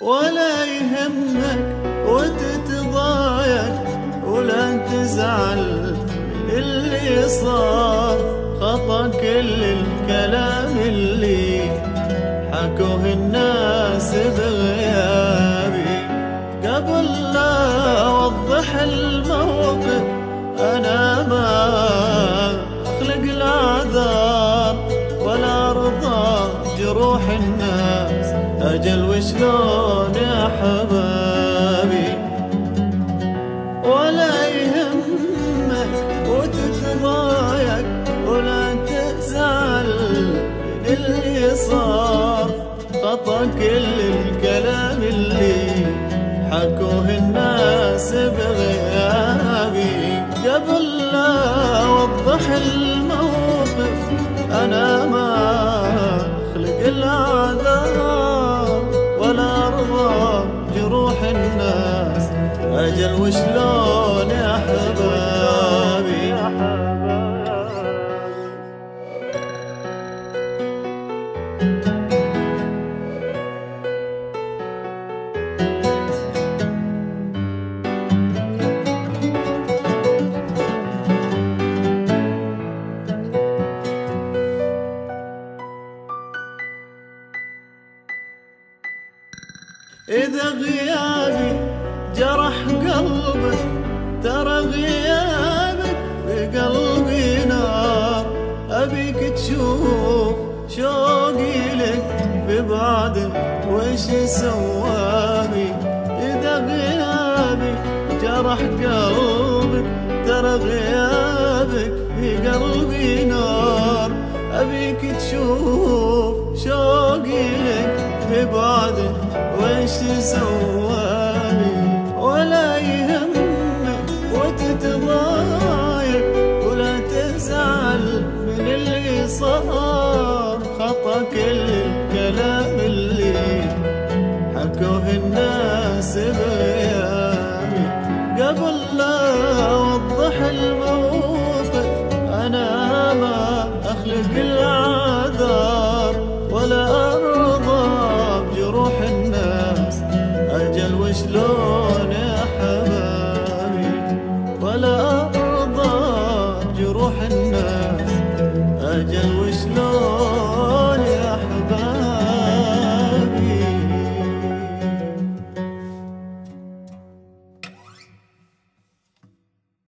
ولا يهمك وتتضايق ولا تزعل من اللي صار. خطا كل الكلام اللي حكوه الناس بغيابي. قبل لا أوضح الموقف أنا ما أخلق الأعذار ولا أرضى جروح الناس. أجل وشلون يا حبابي؟ ولا يهمك وتتضايق ولا تزعل من اللي صار. خطا كل الكلام اللي حكوه الناس بغيابي. قبل لا أوضح الموقف أنا ما أخلق الأعذار ولا أرضى جروح الناس. أجل وشلون يا حبابي؟ إذا غيابي جرح قلبك ترى غيابك بقلبي نار. أبيك تشوف شوقي لك في بعدك وش سواني. إذا غيابي جرح قلبك ترى غيابك في قلبي نار. أبيك تشوف شوقي لك في بعدك وش سواني. ولا يهمك وتتضايق ولا تزعل من اللي صار. خطا كل الكلام اللي حكوه الناس بغيابي. قبل لا أوضح الموقف أنا ما أخلق الأعذار ولا أرضى بجروح الناس. أجل وشلون يا حبابي؟ ولا أرضى بجروح الناس. أجل